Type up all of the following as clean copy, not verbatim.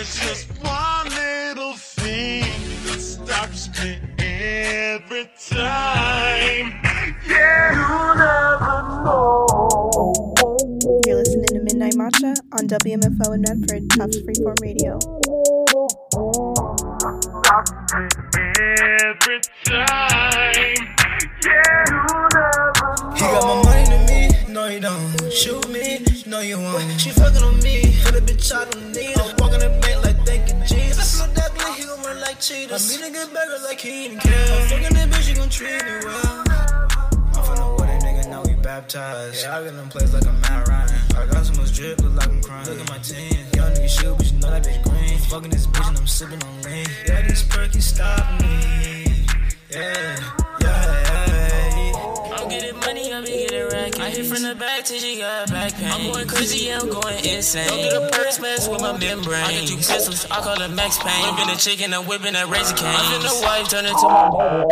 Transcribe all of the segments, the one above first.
There's just one little thing that stops me every time. Yeah, you never know. You're listening to Midnight Matcha on WMFO in Medford, Tops Freeform Radio. Stops me every time. Yeah, you never know. He got my money to me, no you don't. Shoot me, no you won't. She fucking on me, for the bitch I don't need her. Walking the bank like thank you Jesus. I feel that blick, he gon' run like cheetahs. I mean a good burger like he didn't care. I'm fucking that bitch, she gon' treat me well. I'm finna wear that nigga, now we baptized. Yeah, I get them plays like I'm Matt Ryan. I got so much drip, look like I'm crying. Look at my team, young nigga shoot, but you know that bitch green. Fucking this bitch and I'm sipping on lean. Yeah, these perky stopping me. Yeah. Getting money, I be getting racket. I hit from the back till she got back pain. I'm going crazy, yeah, I'm going insane. Don't get a purse mess with my membrane. I got 2 pistols, I call it Max Payne. Whipping a chicken, I'm whipping that Razor Cane. I'm finna wife, turn it to my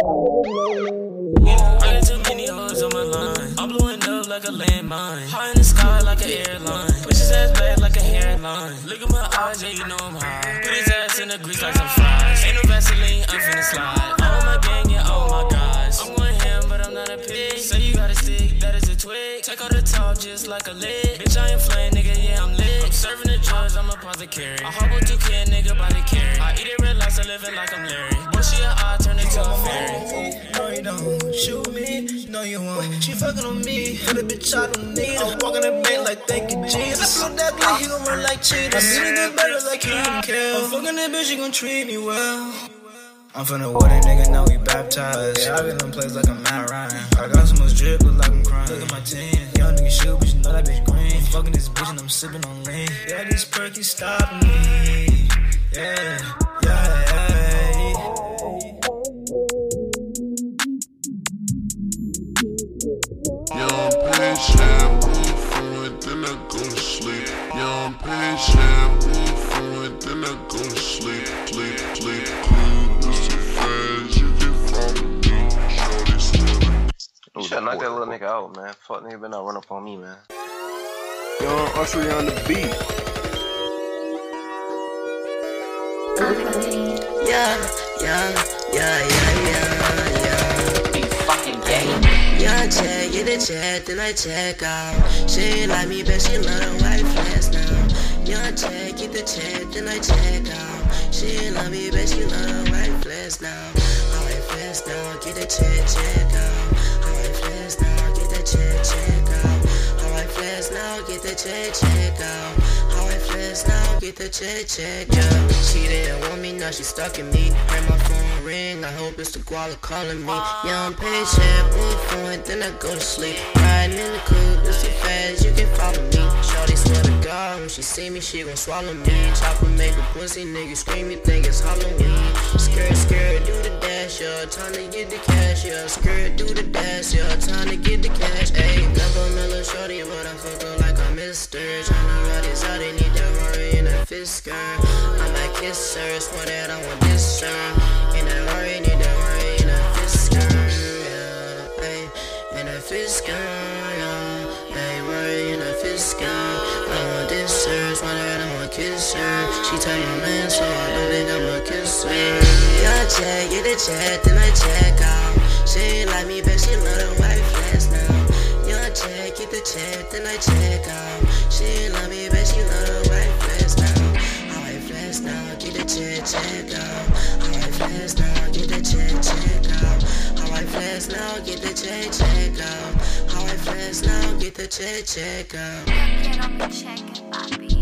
I got too many hoes on my line. I'm blowing up like a landmine. High in the sky like an airline. Push his ass back like a hairline. Look at my eyes, yeah, you know I'm high. Put his ass in the grease like some fries. Ain't no Vaseline, I'm finna slide. All my gang, yeah, all my guys. I'm going ham, but I'm not a pig. Say you got a stick, that is a twig. Take out the top just like a lid. Bitch, I ain't flame, nigga, yeah, I'm lit. I'm serving the drugs, I'm a apothecary. I hop on 2 kid, nigga, body carry. I eat it red lights, I living like I'm Larry. Bullshit, I turn it to a fairy. No you don't, shoot me, no you won't. She fucking on me, for the bitch I don't need her. Walking the bank like thank you Jesus. I feel that blick, he gon' run like cheetahs. I mean a good burger like he didn't care. I'm fucking that bitch, she gon' treat me well. I'm finna wear that nigga, now we baptized. Yeah, I get them plays like I'm Matt Ryan. I got so much drip, look like I'm crying. Look at my team, young nigga shoot, but you know that bitch green. Fucking this bitch and I'm sipping on lean. Yeah, these perky stopping me. Yeah. Young patient, move from it, then I go to sleep. Young patient, move from it, then I go to sleep. Sleep. It's too fast, you can follow me. Shorty slim. You should knock that little nigga out, man. Fuck nigga better not run up on me, man. Young Usher on the beat. Yeah. You fucking gay. Yeah, check, get a check, then I check out. She ain't like me, but she love the white flash now. Yeah, check, get the check, then I check out. She ain't love me, but she love the white flash now. Alright, flash now, get the check out. Alright, flash now, get the check out. Alright, flash now, get the check out. Alright, flash now, get the check out. She didn't want me, now she stalking me. Heard my phone ring, I hope it's the guala calling me. Yeah, I'm patient, move from it, then I go to sleep. Riding in the coupe, it's too fast, you can follow me. Shorty swear to God, when she see me, she gon' swallow me. Chopper make a pussy, nigga scream, you think it's Halloween. Skirt, do the dash, yeah, time to get the cash, yeah. Skirt, do the dash, yeah, time to get the cash, ayy. Never met a shorty, but I fuck her like a mister. Tryna ride this out, they need that Rory in a Fisker. I might kiss her, swear that I want this, and that Rory need that Rory in a Fisker, yeah, ayy. In a Fisker, yeah, ayy, Rory in a Fisker. I want this, swear that I want kiss her. She tell you man, so I don't think I'ma kiss her. Yeah, check, get the check, then I check out. She ain't like me, but she love the white flash now. Yeah, check, get the check, then I check out. She ain't love me, but she love the white flash now. Alright, flash now, get the check out. Alright, flash now, get the check out. Alright, flash now, get the check out. Alright, flash now, get the check out. Get on the check, papi.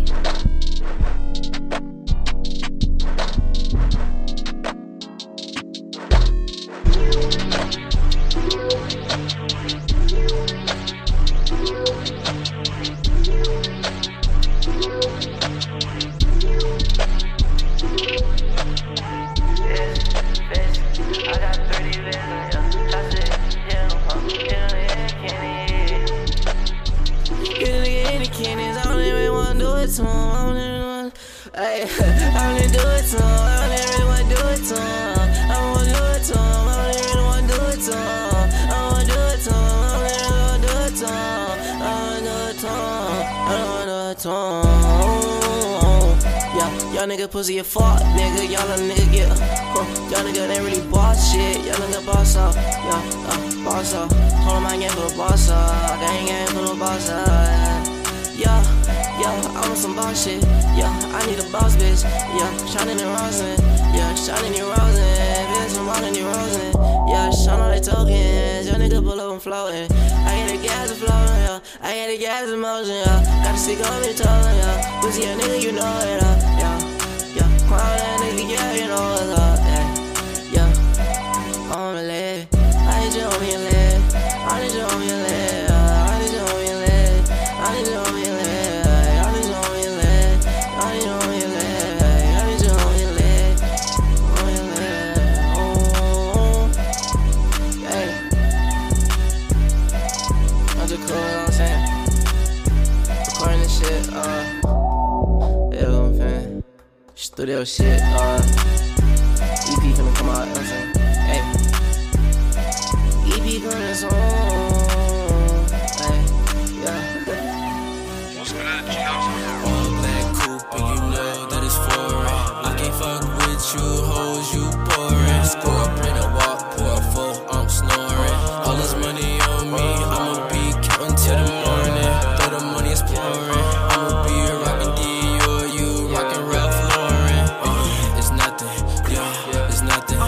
Young nigga pussy a fuck, nigga. Young nigga get young nigga ain't really boss shit. Young nigga boss up, yeah, boss up. Hold on, my game for the boss up. Gang for the boss up. Yeah, I'm on some boss shit. Yeah, I need a boss bitch. Yeah, shining and rosin. Yeah, shining and rosin. Bitch, I'm running and rosin. Yeah, shine all they tokens. Young nigga pull up and floating. I get the gas and flowing, yeah. I get the gas in motion, yeah. Got to speak on me told, yeah. Pussy a nigga, you know it, yeah. Crown that nigga, yeah, you know what's up, yeah. On my leg, I need you on me leg. I need you on me leg. I need you on me leg. I need you on me leg. I need you on me leg. I need you on me leg. I need you on me leg. On me leg. Oh, hey. I'm just cool, you know what I'm saying? Recording this shit, yeah, I'm fan. Studio shit, EP finna come out, you know what I'm saying? Hey, EP coming soon, hey, yeah. All black coupe, and you know that it's foreign. I can't fuck with you, hoes, you boring. Screw up in a walk, pour a full, I'm snoring. All this money on me, I'ma be counting till the morning. Though the money is pouring, I'ma be rockin' Dior, you rockin' Ralph Lauren. It's nothing, yeah, it's nothing,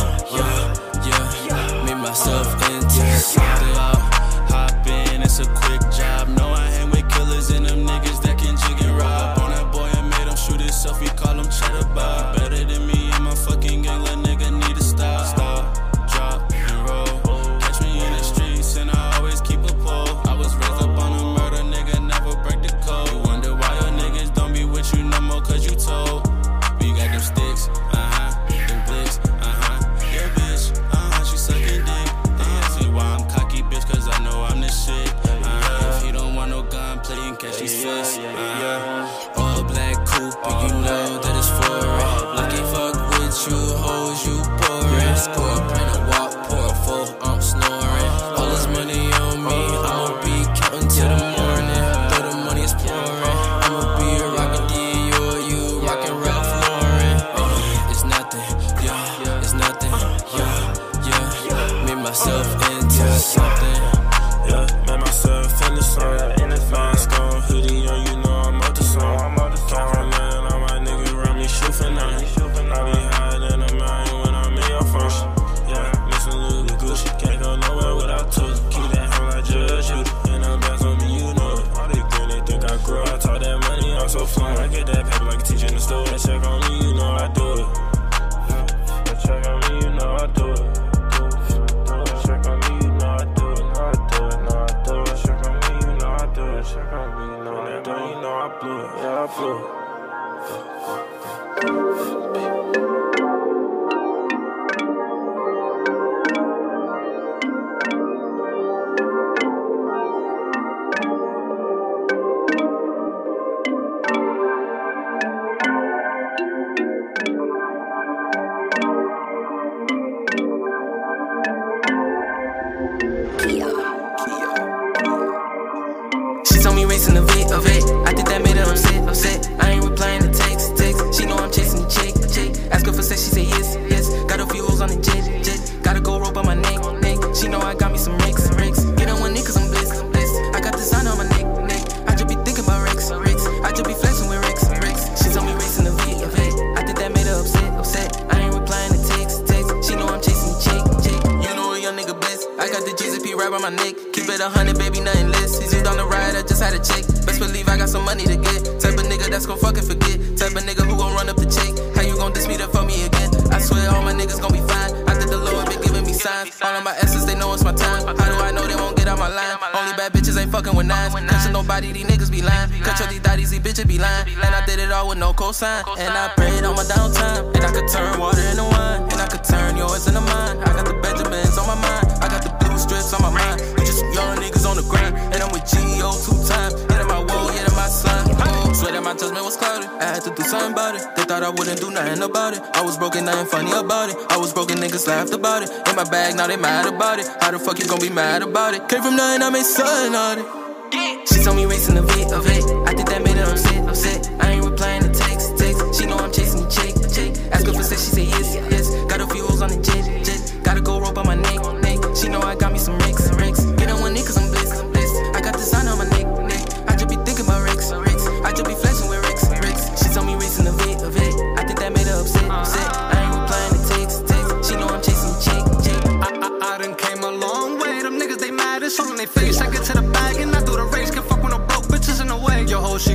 yeah. Made myself into something. Hop in, it's a quick job. No, I hang with killers and them niggas that can jig and rob. On that boy, I made him shoot himself, we call him Cheddar Bob. Better than me and my fucking gang, little nigga need to stop. Drop, and roll. Catch me in the streets and I always keep a pole. I was raised up on a murder, nigga, never break the code. You wonder why your niggas don't be with you no more, cause you told. We got them sticks, them blicks, your bitch, she sucking dick. They see why I'm cocky, bitch, cause I know I'm the shit. If you don't want no gun, play and catch these fists. All black coupe, and you know that it's foreign. I can't fuck with you, hoes, you boring. Screw up in a walk, pour a full, I'm snoring. All this money on me, I'ma be counting till the morning. Though the money is pouring, I'ma be rockin' Dior, you rockin' Ralph Lauren. It's nothing, yeah, it's nothing, yeah. Made myself into something. Yeah, made myself into something. Mask on, hoodie on, you know I'm out the song. Can't land on my nigga, run me shoot for nothing. I be higher than a million when I'm in your function. Yeah, mixin' Louis Gucci, can't go nowhere without tools. Keep that hand like Judge Judy, and I'm back on me, you know it. All they good, they think I grow. I talk that money, I'm so fluent. I get that paper like a teacher in the store. That check on me, you know I do it. That check on me, you know I do it. Check on me, you know I do it. Check on me, you know I do it. Check on me, you know I do it. You know I blew it. Yeah, I blew it. She told me racing the V of it. I think that made her upset. I ain't replying to text. She know I'm chasing the chick. Ask her for sex, she say yes. Got a few hoes on the jet. Gotta go rope on my neck. She know I got me some ricks. Get on one knee cause I'm bliss. I got design on my neck. I just be thinking about Rex. I just be flexing with Rex. She told me racing the V of it. I think that made her upset. I ain't replying to text. She know I'm chasing the chick. You know a young nigga bliss. I got the GZP right by my neck. Keep it 100, baby, nothing less. He's on the ride, I just had a check. Best believe I got some money to get. Type of nigga that's gon' fucking forget. Type of nigga who gon' run up the check. How you gon' diss me to fuck me again? I swear all my niggas gon' be fine. After the Lord been giving me signs. All of my S's, they know it's my time. How do I know they won't get out my line? Only bad bitches ain't fucking with nines. Catching nobody, these niggas be lying. Control these thotties, these bitches be lying. And I did it all with no cosign. And I prayed on my downtime. And I could turn water into wine. And I could turn yours into mine. I got the Benjamins on my mind. I got the blue strips on my mind. We just young niggas on the grind. And I'm with G.O. 2 times. Hit my wall, hit my slime. Swear that my judgment was clouded. I had to do something about it. They thought I wouldn't do nothing about it. I was broken, nothing funny about it. I was broken, niggas laughed about it. In my bag, now they mad about it. How the fuck you gon' be mad about it? Came from nothing, I made something out of it. She told me racing the V of it. I think that made her upset. I ain't replying to text. She know I'm chasing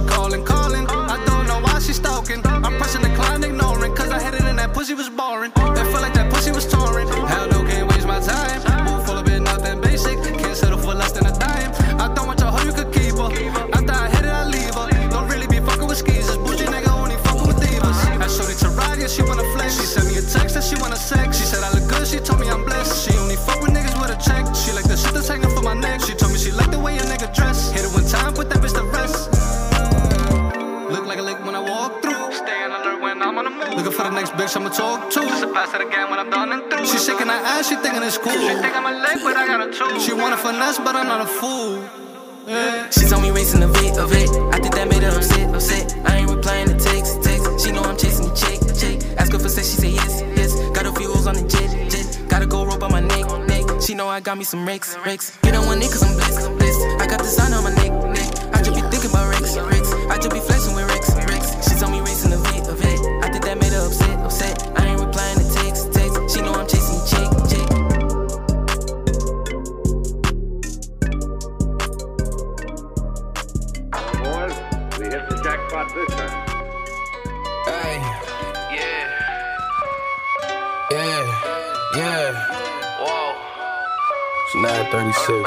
calling. I don't know why she stalking. I'm pressing decline, ignoring, cause I had it in that pussy was boring. It felt like that pussy was touring. Hell no, can't waste my time. Move full of it, nothing basic. Can't settle for less than a dime. I don't want your hoe, you could keep her. After I hit it, I leave her. Don't really be fucking with skeezers. Bougie nigga only fucking with divas. I showed it to ride, yeah, she wanna flex. She sent me a text that she wanna sex. She said I look good, she told me I'm blessed. She only fuck with niggas with a check. She like the shit that's hanging from my neck. She told me she like the way a nigga dress. Hit it one time, put that bitch to rest. Look like a lick when I walk through. Staying alert when I'm on the move. Looking for the next bitch I'ma talk to. Just a pass it again when I'm done and through. She shaking her ass, she thinking it's cool. She think I'm a lick, but I got a two. She wanna finesse, but I'm not a fool. Yeah. She told me racing a vet. I think that made her upset. I ain't replying to text. She know I'm chasing the chick. Ask her for sex, she say yes. Got a few holes on the jet. Gotta go rope on my neck. She know I got me some rakes. Get on one knee cause I'm blessed. I got the sign on my neck. I just be thinking about Rex. I just be flexing with Rex. She told me racing a vet. I think that made her upset. I ain't replying to text. She know I'm chasing the chick. Boys, we hit the jackpot this time. Hey. Yeah. Whoa. It's 9:36, man.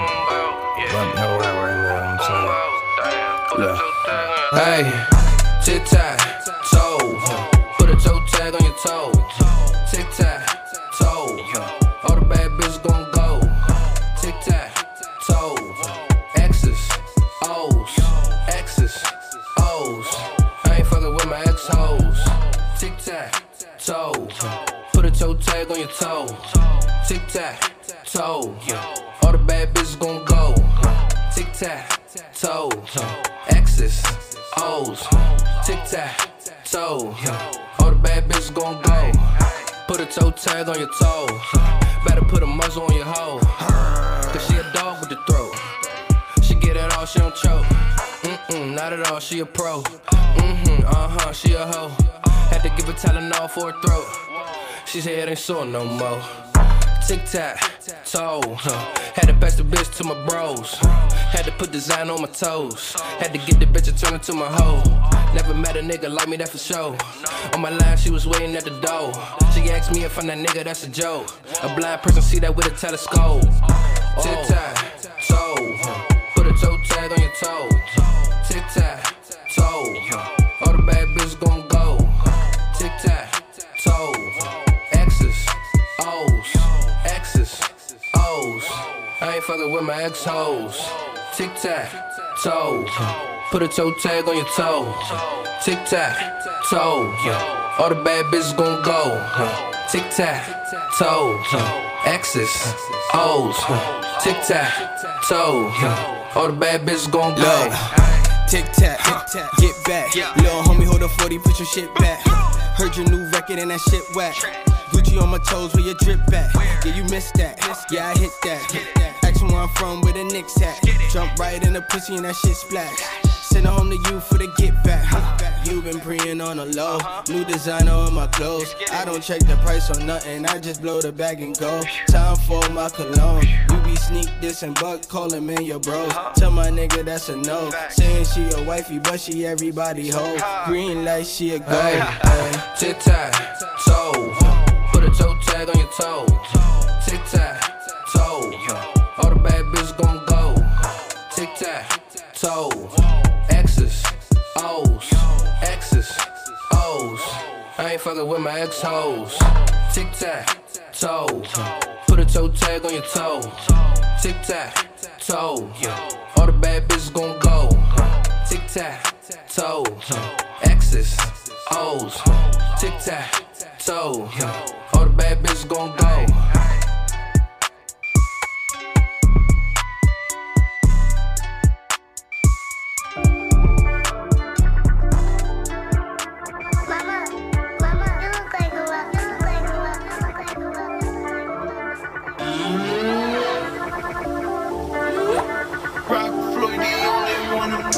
Let me know right now, I'm saying. Yeah. Hey. Tic-tac, toe. Put a toe tag on your toe. Tic-tac, toe. All the bad bitches gon' go. Tic-tac, toe. X's, O's. X's, O's. I ain't fucking with my ex-hoes. Tic-tac, toe. Put a toe tag on your toe. Tic-tac, toe. All the bad bitches gon' go. Tic-tac, toe. X's, O's. Tic-tac, toe. All the bad bitches gon' go. Put a toe tag on your toe. Better put a muzzle on your hoe. Cause she a dog with the throat. She get it all, she don't choke. Not at all, she a pro. She a hoe. Had to give her Tylenol for her throat. She said it ain't sore no more. Tic-tac, toe. Had to pass the bitch to my bros. Had to put design on my toes. Had to get the bitch and turn her to my hoe. Never met a nigga like me, that for sure. On my line, she was waiting at the door. She asked me if I'm that nigga, that's a joke. A blind person see that with a telescope. Tic-tac, toe. Put a toe tag on your toe. Tic-tac, toe. All the bad bitches gon' go. Tic-tac, toe. X's, O's. X's, O's. I ain't fucking with my ex-hoes. Tic-tac, toe. Put a toe tag on your toe. Tic-tac, toe. All the bad bitches gon' go. Tic-tac, toe. X's, O's. Tic-tac, toe. All the bad bitches gon' go. Tic-tac, get back. Little homie, hold a 40, put your shit back. Heard your new record and that shit whack. Gucci on my toes, where your drip at? Yeah, you missed that. Yeah, I hit that. Ask me where I'm from, where the Knicks at. Jump right in the pussy and that shit splash. Send it home to you for the get back. You been preying on the low. New designer on my clothes. I don't check the price on nothing. I just blow the bag and go. Time for my cologne. You be sneak dissing, but calling man your bros. Tell my nigga that's a no. Saying she a wifey, but she everybody hoe. Green light, she a go. Tic-tac, toe. Put a toe tag on your toe. Tic-tac, toe. All the bad bitches gon' go. Tic-tac, toe. X's, O's. X's, O's. I ain't fucking with my ex-hoes. Tic-tac, toe. Put a toe tag on your toe. Tic-tac, toe. All the bad bitches gon' go. Tic-tac, toe. X's, O's. Tic-tac, toe. All the bad bitches gon' go. How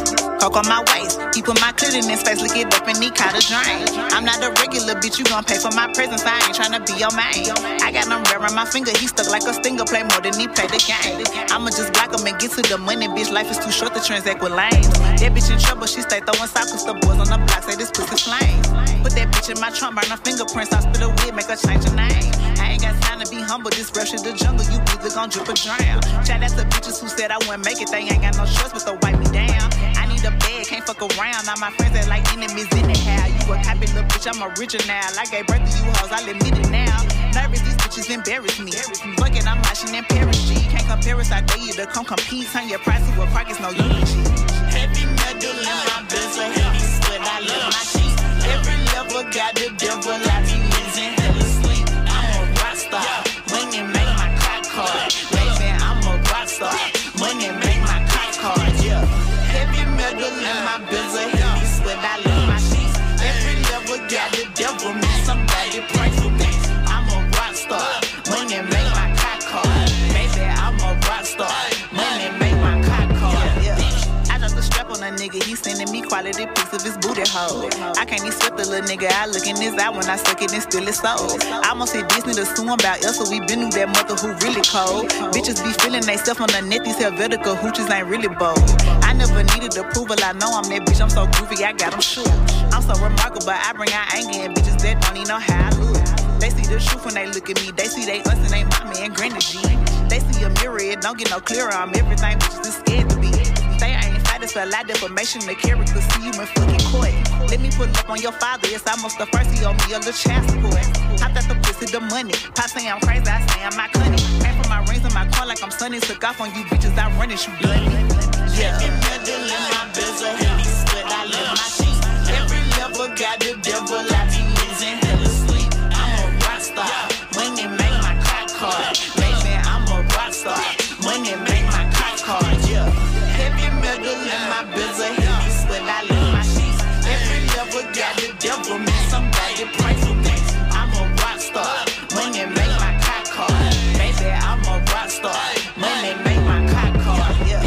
fuck on my waist. He put my clit in his face, lick it up and he caught a drain. I'm not a regular bitch, you gon' pay for my presence. I ain't tryna be your man. I got them rare on my finger, he stuck like a stinger. Play more than he play the game. I'ma just block him and get to the money, bitch. Life is too short to transact with lanes. That bitch in trouble, she stay throwing sockets. The boys on the block say this pussy flame. Put that bitch in my trunk, burn her fingerprints. I spit a wig, make her change her name. I ain't got time to be humble, this rush is the jungle. You either gon' drip or drown. Chat out to bitches who said I wouldn't make it. They ain't got no choice but to wipe me down. I need a bed, can't fuck around. Now my friends are like enemies anyhow. You a happy little bitch, I'm original. I gave birth to you hoes, I'll admit it now. Nervous, these bitches embarrass me. Fuck it, I'm watching in Paris, G. Can't compare us, I dare you to come compete. Turn your price to a pockets, no eulogy. Heavy metal in my bezel, heavy sweat, I love my sheets. Every level got the devil, I be losing hella sleep. I'm a rock star, money make my clock card. Baby, I'm a rock star, money make my clock card, yeah. Heavy metal in my bezel, heavy sweat, I love my sheets. Every level got the devil, me somebody pray for me. I'm a rock star, money make my clock card. Baby, I'm a rock star, money make my clock card, yeah. I dropped the strap on a nigga, he sending me quality pics of his booty hole. I can't even sweat the little nigga, I look in his eye when I suck it and steal his soul. I almost hit Disney to sue him about Elsa, we been through that mother who really cold. Bitches be feeling they stuff on the net, these Helvetica hooches ain't really bold. I never needed approval, I know I'm that bitch, I'm so groovy, I got them shook. I'm so remarkable, I bring out anger and bitches that don't even know how I look. They see the truth when they look at me, they see they us and they mommy and granny G. They see a mirror, it don't get no clearer, I'm everything bitches is scared to be. Say I ain't fight, it's a lot of defamation, the character see you in fucking court. Let me pull up on your father, it's almost the first he owe me a little child support. Hopped out the pussy, the money, Pop say I'm crazy, I say I'm not cunning. Ran for my rings in my car like I'm sunny, took off on you bitches, I run it, you bloody. Yeah. Heavy metal in my bezel, heavy sweat, I love my sheets. Every level got the devil, I be losing hella sleep. I'm a rock star, money make my clock card. Baby, I'm a rock star, money make my clock card, yeah. Heavy metal in my bezel, heavy sweat, I love my sheets. Every level got the devil, me somebody pray for me. I'm a rock star, money make my clock card. Baby, I'm a rock star, money make my clock card, yeah.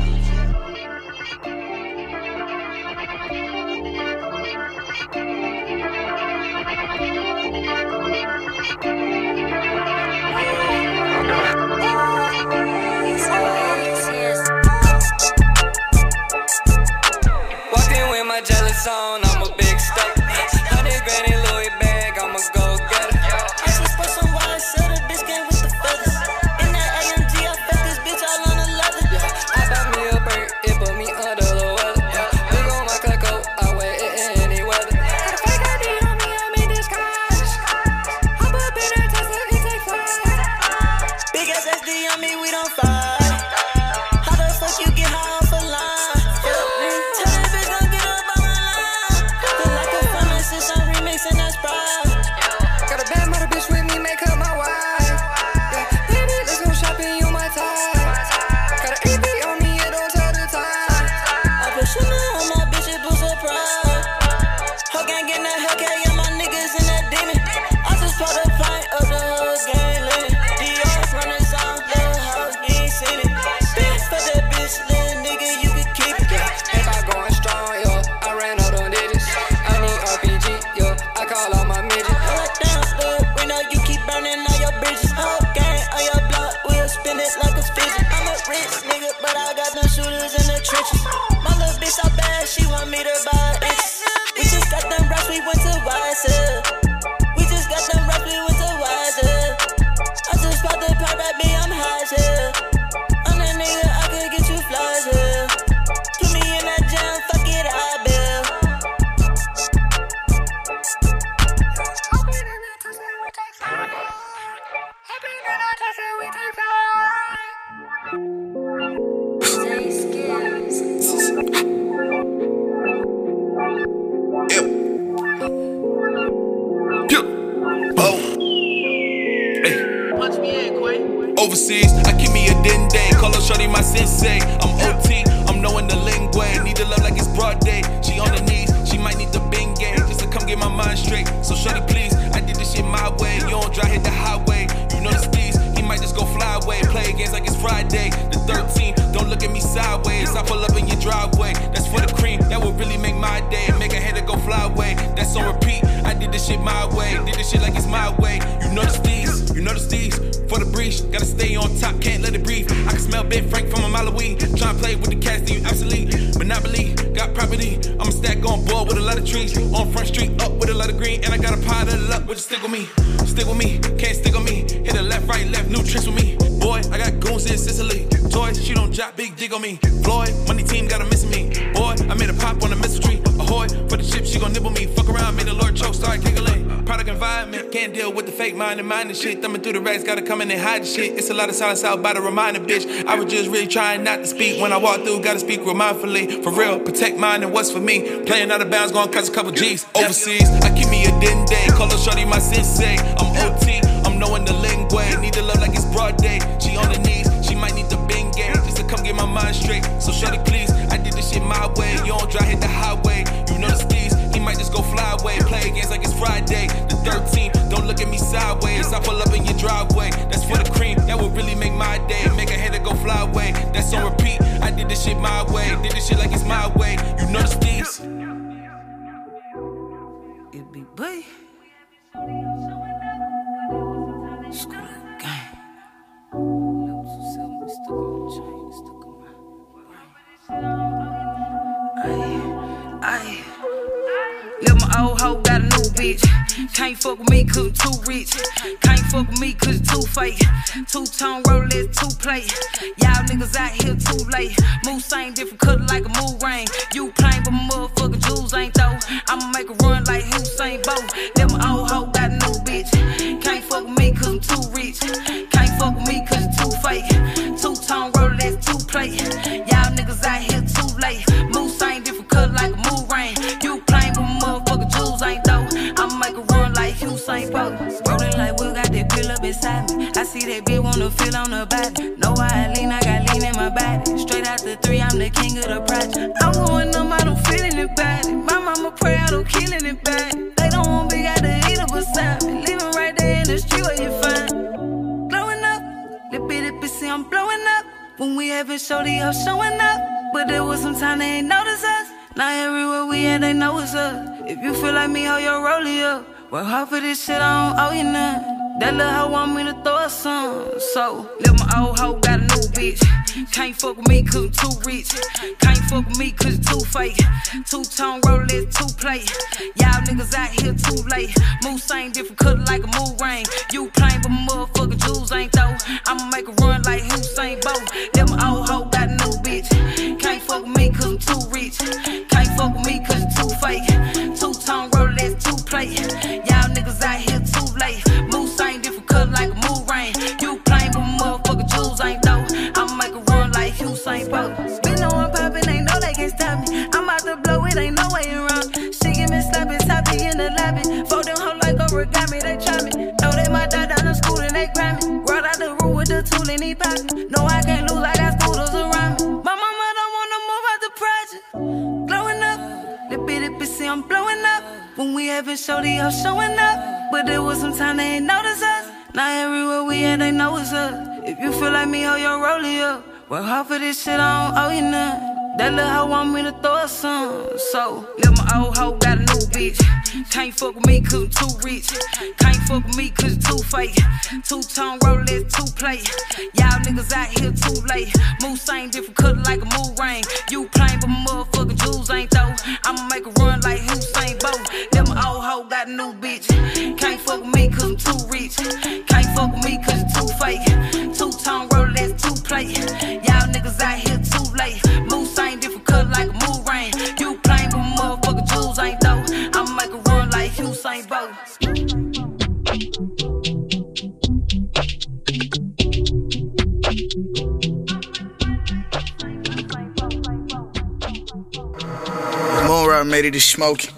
Walking with my jealous on, I'm a big stuff. 100 grand in Louis bag, I'm a go-getter. I just put some wine, set a bitch came with the feathers. In that AMG, I fed this bitch all on the leather. I bought me a bird, it put me under the weather. Big on my cut coat, I wear it in any weather. Got a fake ID on me, I'm in disguise. Hop up in her Tesla, it take flight. Big ass SD on me, we don't fight. How the fuck you get high off a line? Tell that bitch gon' get up on my line. Feel like a pharmacist, I'm remixing that Sprite. Got a bad mother bitch with me, make her my wife. Yeah, baby, let's go shopping, you my type. Got an EP on me, it don't tell the time. I put Chanel on my bitch, it boosts her pride. Whole gang getting that Hellcat, yeah, my niggas in that demon. I just bought a pint of the whole gang living. Dior's running sound, little house, you ain't seen it. Bitch, for that bitch, little nigga, you can keep it. Yeah, if I going strong, yo, I ran out on digits. I need RPG, yo, I call all my midgets. Hold it down, look, we know you keep burning all your bridges. Whole gang on your block, we'll spin it like a fidget. I'm a rich nigga, but I got them shooters in the trenches. My little bitch so bad, she want me to buy it. We just got them racks, we went to YSL. We just got them racks, we went to YSL. I just bought the pipe at me, I'm high as hell. I'm that nigga, I could get you fly as hell. Put me in that jam, fuck it, I bill. Overseas, I keep me a dende. Call her shorty my sensei. I'm OT, I'm knowing the lingue. Need the love like it's broad day. She on the knees, she might need the Bengay just to come get my mind straight. So shorty please, I did this shit my way. You don't drive, hit the highway. You know the steez, he might just go fly away. Play games like it's Friday. The 13th, don't look look at me sideways. I pull up in your driveway. That's for the cream, that would really make my day. Make a header go fly away. That's on repeat. I did this shit my way. Did this shit like it's my way. You notice these, for the breach, gotta stay on top, can't let it breathe. I can smell Ben Frank from a mile away. Tryna play with the cats, then you obsolete. Monopoly, got property. I'm a stack on board with a lot of trees. On Front Street, up with a lot of green. And I got a pot of luck, would you stick with me? Stick with me, can't stick on me. Hit a left, right, left, new tricks with me. Boy, I got goons in Sicily. Toys, she don't drop, big dig on me. Floyd, money team got a missing me. Boy, I made a pop on a missile tree. Ahoy, for the chip, she gon' nibble me. Fuck around, made a Lord choke, start giggling. Product environment, can't deal with the fake mind and shit. Thumbing through the racks, gotta come in and hide the shit. It's a lot of silence out by the reminder, bitch. I was just really trying not to speak. When I walk through, gotta speak real mindfully. For real, protect mine and what's for me. Playing out of bounds, gonna cost a couple G's. Overseas, I keep me a dende. Call her shorty my sensei. I'm OT, I'm knowing the lingue. Need the love like it's broad day. She on the knees, she might need the bing game. Just to come get my mind straight. So shorty please, I did this shit my way. You don't drive, hit the highway. You know the steez, he might just go fly away. Play games like it's Friday, the 13th. Don't look at me sideways. I pull up in your driveway. That's for the cream, that would really make my day. Make a header go fly away. That's on repeat. I did this shit my way. Did this shit like it's my way. You know the steez. It be boy. School gang. Lil' my old hoe got a new bitch. Can't fuck with me cause I'm too rich. Can't fuck with me cause it's too fake. Two-tone Rolex, two-plate. Y'all niggas out here too late. Move same different color like a mood ring. You plain but motherfucking jewels ain't though. I'ma make a run like Usain Bolt. Lil' my old hoe got a new bitch. Can't fuck with me cause I'm too rich. Can't fuck with me cause it's too fake. Two-tone Rolex, two-plate. Y'all niggas out here too late. Move same different color like a mood ring. You plain but motherfucking jewels ain't though. I'ma make a run like Usain Bolt. Rollin' like Will got that pill up inside me. I see that bitch wanna feel on her body. Know why I lean, I got lean in my body. Straight out the 3, I'm the king of the project. I'm going up, I don't feel anybody. My mama pray I don't kill anybody. They don't want me, got the heater beside me. Living right there in the street where you find. Blowing up, little bitty see I'm blowing up. When we having shorty up showing up. But there was some time they ain't notice us. Now everywhere we at, they know it's us. If you feel like me, how you roll it up. Work hard for this shit, I don't owe you nothing. That little hoe want me to throw her some. So, lil' my old hoe got a new bitch. Can't fuck with me cause I'm too rich. Can't fuck with me cause it's too fake. Two-tone Rolex, two-plate. Y'all niggas out here too late. Move same different color like a mood ring. You plain but motherfucking jewels ain't though. I'ma make a run like Usain Bolt. Lil' my old hoe got a new bitch. Can't fuck with me cause I'm too rich. Can't fuck with me cause it's too fake. Two-tone Rolex, two-plate. Y'all niggas out here too late. Move same different color like a mood ring. You plain but motherfucking jewels ain't though. I'ma make a run like Usain Bolt. Spin on poppin', ain't no they can stop me. I'm out to blow it, ain't no way around. She give me slappin', toppy in the lobby. Fold them hoe like origami, they try me. Know they might die down the school and they cry me. Roll out the room with the tool in he pocket. No, I can't lose, I got scooters around me. My mama don't wanna move out the project. Blowing up, the bitty see I'm blowing up. When we having shorty up showing up. But there was some time they ain't notice us. Now everywhere we at, they know it's us. If you feel like me, how you roll it up. Work hard for this shit, I don't owe you nothing. That little hoe want me to throw her some. So, lil' my old hoe got a new bitch. Can't fuck with me cause I'm too rich. Can't fuck with me cause it's too fake. Two-tone Rolex, two-plate. Y'all niggas out here too late. Move same different color like a mood ring. You plain but motherfucking jewels ain't though. I'ma make a run like Usain Bolt. Lil' my old hoe got a new bitch. Can't fuck with me cause I'm too rich. Can't fuck with me cause it's too fake. Two-tone Rolex, two-plate. Y'all niggas out here too late. Move same different color like a mood ring. You plain but motherfucking jewels ain't though. I'ma make a run like Usain Bolt. Moon rock made it to smoking.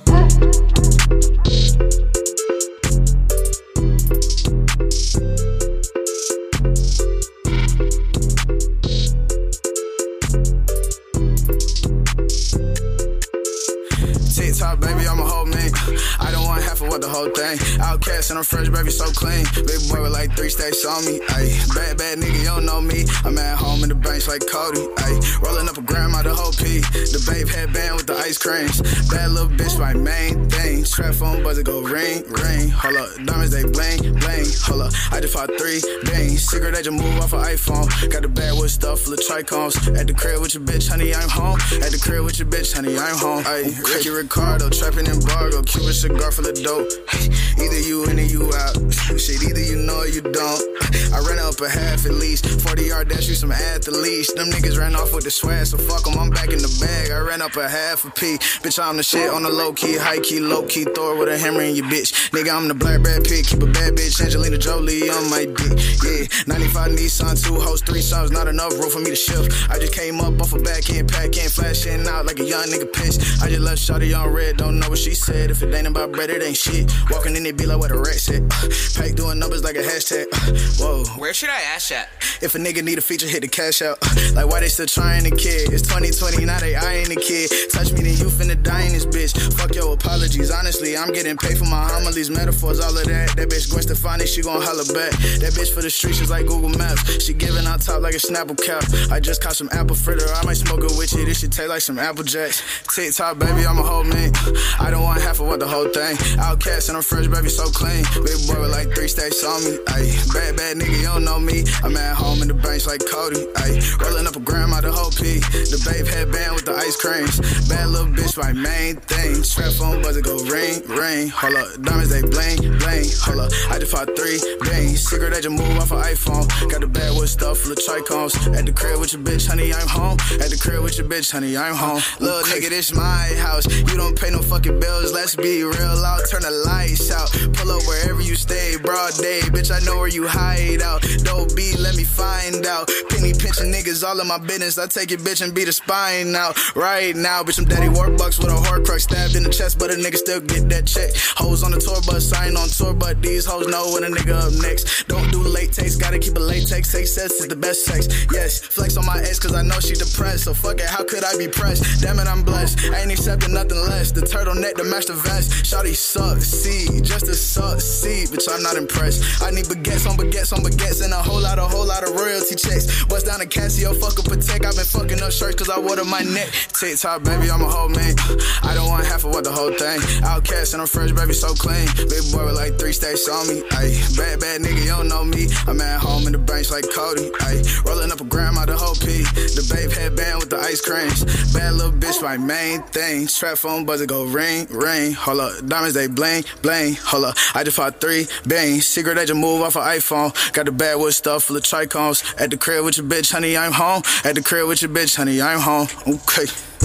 TikTok, baby, I'm a whole man. I don't want half of what the whole thing. Outcast and I'm fresh, baby, so clean. Big boy with like 3 stacks on me. Ayy, bad nigga, you don't know me. I'm at home in the banks like Cody. Ayy, rolling up a gram out the whole P. The babe headband with the ice creams. Bad little bitch, my main thing. Strap phone buzzer go ring, ring. Hold up, diamonds they bling, bling. Hold up, I just fought 3 beans. Secret agent move off an iPhone. Got the bag with stuff full of trichomes. At the crib with your bitch, honey, I'm home. At the crib with your bitch, honey, I'm home. Ayy, Ricky Ricardo, trapping embargo. Cuban cigar full of dope. Either you in or you out. Shit, either you know or you don't. I ran up a half at least. 40-yard dash, you some athletes. Them niggas ran off with the swag, so fuck them, I'm back in the bag. I ran up a half a P. Bitch, I'm the shit on the low-key, high-key, low-key. Throw it with a hammer in your bitch. Nigga, I'm the black Brad Pitt. Keep a bad bitch, Angelina Jolie on my dick. Yeah, 95 Nissan, 2 hoes, 3 sons. Not enough room for me to shift. I just came up off a back end, pack in, flashing out like a young nigga piss. I just left shawty on red, don't know what she said. If it ain't about bread, it ain't shit. Walking in it be like what a rat said. Pack doing numbers like a hashtag. Whoa. Where should I ask at? If a nigga need a feature, hit the cash out. Like why they still trying to kid? It's 2020, now they eyeing the kid. Touch me, then you finna die in this bitch. Fuck your apologies, honestly, I'm getting paid for my homilies, metaphors, all of that. That bitch Gwen Stefani, she gon' holla back. That bitch for the streets is like Google Maps. She giving out top like a Snapple cap. I just caught some apple fritter, I might smoke it with you. This shit taste like some Apple Jacks. TikTok, baby, I'm a whole man. I don't want half of what the whole thing. Outcast and I'm fresh, baby, so clean. Big boy with like 3 stacks on me. Ayy, bad nigga, you don't know me. I'm at home in the banks like Cody. Ayy, rolling up a gram out the whole P. The babe headband with the ice creams. Bad little bitch, my main thing. Strap phone buzzer go ring, ring. Hold up, diamonds they bling, bling. Hold up, I just fought 3 beans. Secret agent move off an iPhone. Got the bag with stuff full of trichomes. At the crib with your bitch, honey, I'm home. At the crib with your bitch, honey, I'm home. Little nigga, this my house. You don't pay no fucking bills. Let's be real out. Turn the lights out. Pull up wherever you stay. Broad day, bitch, I know where you hide out. Don't be, let me find out. Penny pinching niggas all in my business. I take your bitch and beat the spine out. Right now, bitch, I'm daddy Warbucks with a Horcrux stabbed in the chest, but a nigga still get that check. Hoes on the tour bus, I ain't on tour, but these hoes know when a nigga up next. Don't do latex, gotta keep a latex. Sex is the best sex. Yes, flex on my ex, cause I know she depressed. So fuck it, how could I be pressed? Damn it, I'm blessed. I ain't accepting nothing less. The turtleneck to match the vest. Shawty succeed, just to succeed, bitch, I'm not impressed. I need baguettes on baguettes on baguettes and a whole lot of royalty checks. Bust down a Casio, fuck a Patek. I've been fucking up shirts cause I wore my neck. TikTok, baby, I'm a whole man. I don't want half of what the whole thing. Outcast and I'm fresh, baby, so clean. Big boy with like 3 stacks on me. Ayy, bad nigga, you don't know me. I'm at home in the banks like Cody. Ayy, rolling up a gram out the whole P. The babe headband with the ice creams. Bad little bitch, my main thing. Strap phone buzzer go ring, ring. Hold up, diamonds they bling, bling. Hold up, I just fought 3 beans. Secret agent move off an iPhone. Got the bag with stuff full of trichomes. At the crib with your bitch, honey, I'm home. At the crib with your bitch, honey, I'm home. Okay.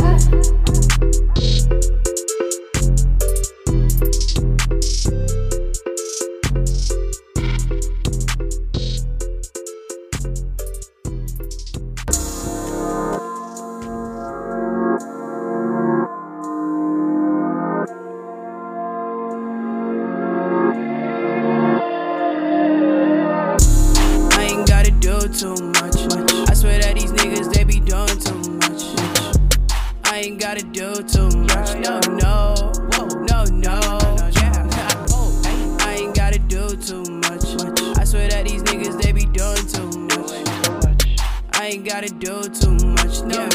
Too much. I swear that these niggas, they be doing too much. I ain't gotta do too much. No, yeah. I ain't gotta do too much. I swear that these niggas, they be doing too much. I ain't gotta do too much. No,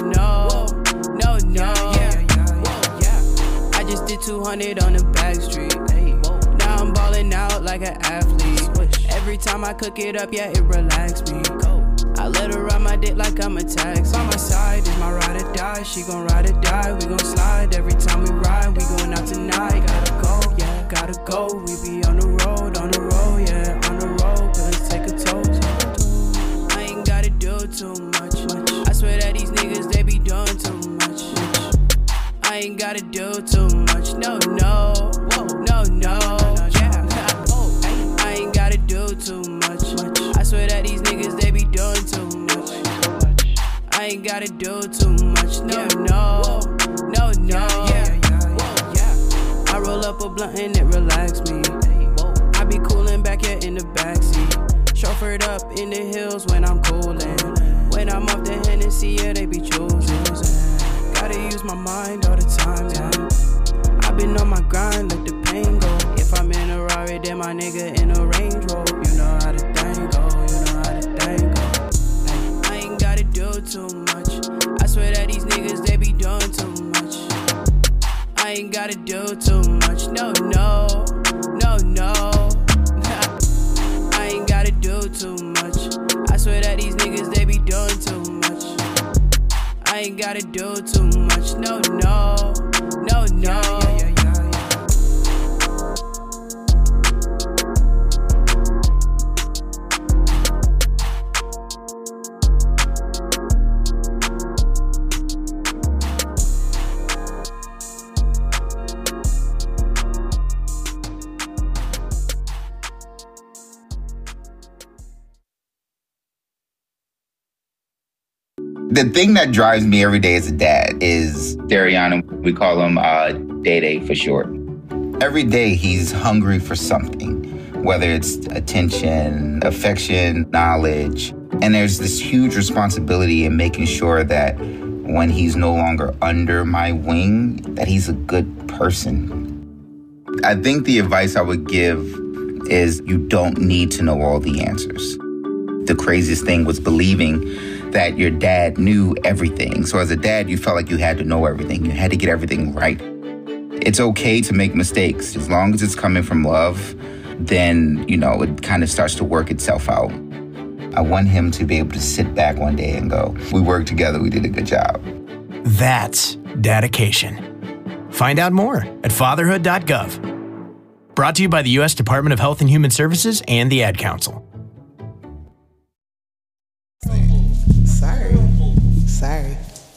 yeah. I just did 200 on the back street. Now I'm balling out like an athlete. Every time I cook it up, yeah, it relax me. I let her ride my dick like I'm a tax. On my side is my ride or die. She gon' ride or die. We gon' slide every time we ride. We going out tonight. Gotta go, yeah, gotta go. We be on the road, yeah, on the road. Let's take a toast. I ain't gotta do too much. I swear that these niggas, they be doing too much. I ain't gotta do too much. No, yeah. I ain't gotta do too much. I swear that these niggas, they be doing too much. I ain't gotta do too much. No, yeah. I roll up a blunt and it relax me. I be coolin' back here in the backseat. Chauffeured up in the hills when I'm coolin'. When I'm off the Hennessy, yeah, they be choosing. Gotta use my mind all the time, yeah. I I ain't gotta do too much. No, no, no, no. I ain't gotta do too much. I swear that these niggas, they be doing too much. I ain't gotta do too much. No, no, no, no. The thing that drives me every day as a dad is Dariana. We call him Day-Day for short. Every day he's hungry for something, whether it's attention, affection, knowledge. And there's this huge responsibility in making sure that when he's no longer under my wing, that he's a good person. I think the advice I would give is you don't need to know all the answers. The craziest thing was believing that your dad knew everything. So as a dad, you felt like you had to know everything. You had to get everything right. It's okay to make mistakes. As long as it's coming from love, then, it kind of starts to work itself out. I want him to be able to sit back one day and go, we worked together, we did a good job. That's dedication. Find out more at fatherhood.gov. Brought to you by the U.S. Department of Health and Human Services and the Ad Council. Sorry.